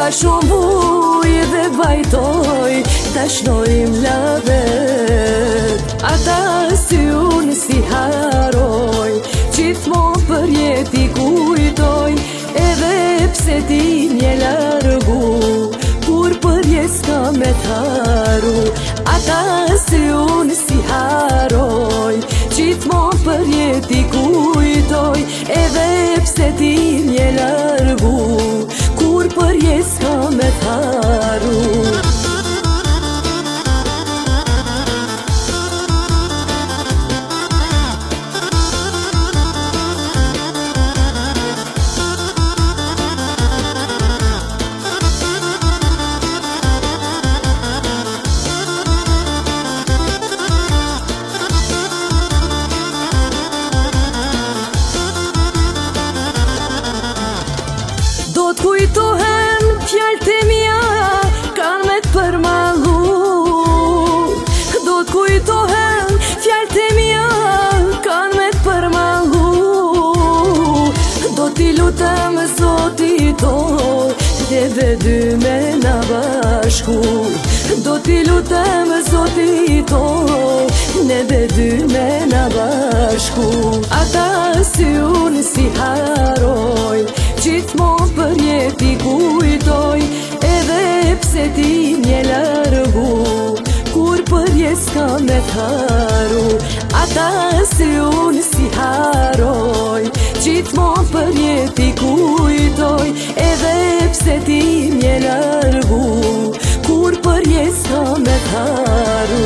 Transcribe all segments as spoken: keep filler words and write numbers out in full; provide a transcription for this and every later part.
shumë buj dhe bajtoj, ta shnojim lavet. Ata si unë si haroj, gjithmonë për jeti kujtoj, edhe pse ti mje largu, kur për jes ka me t'haru. Ata si unë si haroj, gjithmonë për jeti kujtoj, edhe pse ti mje largu, kur për jes ka me t'haru. Do t'kujtohen fjallët e mija, kanë me t'përmallu. Do t'kujtohen fjallët e mija, kanë me t'përmallu. Do t'i lutem Zoti toj, neve dy me na bashku. Do t'i lutem Zoti toj, neve dy me na bashku. Ata si unë si haroj, gjithmonë për jeti kujtoj, edhe pse ti mje largu, kur për jes ka me t'haru. Ata si unë si haroj, gjithmonë për jeti kujtoj, edhe pse ti mje largu, kur për jes ka me t'haru.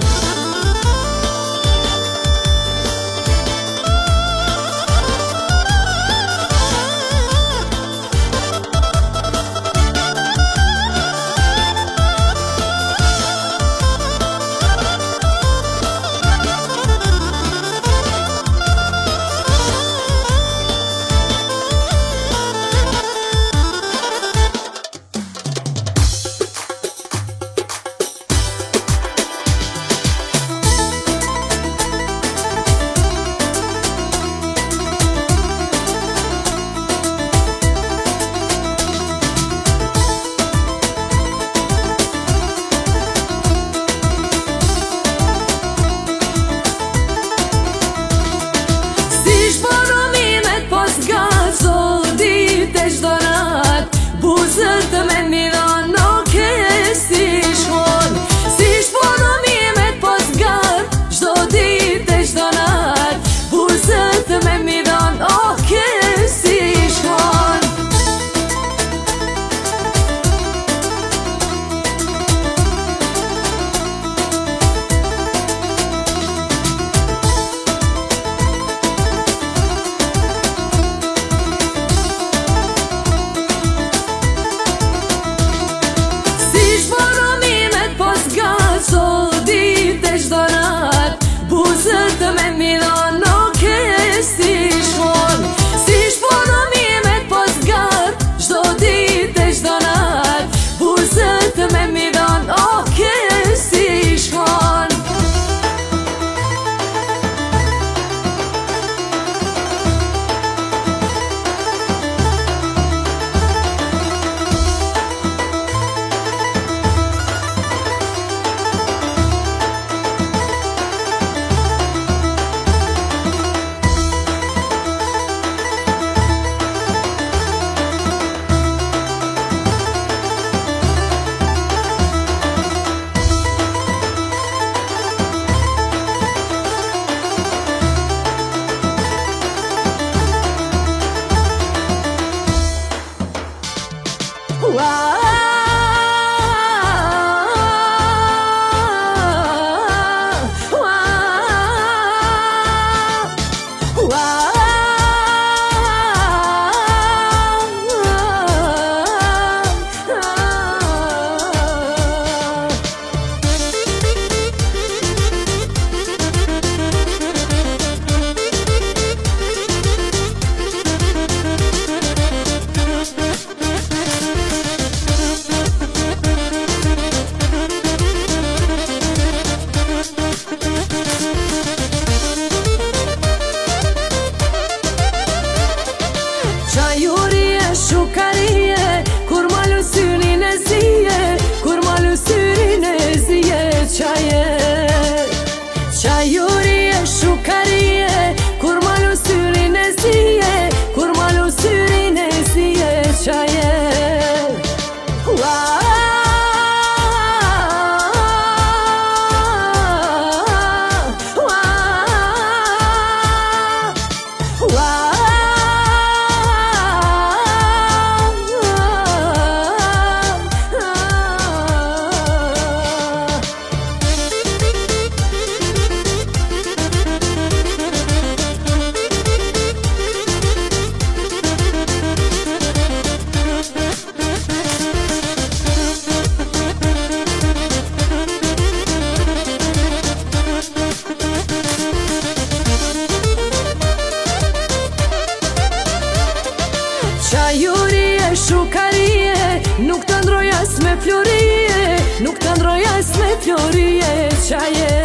Buzët me midon nuk e si shkon, si shpono mi me t'pos gat, gjdo dit e gjdo nat. Buzët me midon nuk e si shkon. Buzët me midon nuk e si shkon, si shpono mi me t'pos gat, gjdo dit e gjdo nat. Buzët me midon nuk e si shkon. Shukariye, kur malu syne shukarie, kur malu syrin e zije, kur malu syrin e zije qaje. Ua, ua, ua, qajurie, shukarie, nuk të ndroj as me florie, nuk të ndroj as me florie qaje.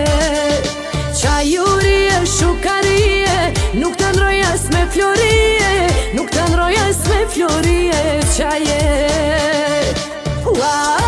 Qajurie, shukarie, nuk të ndroj as me florie, nuk të ndroj as me florie qaje. Ua,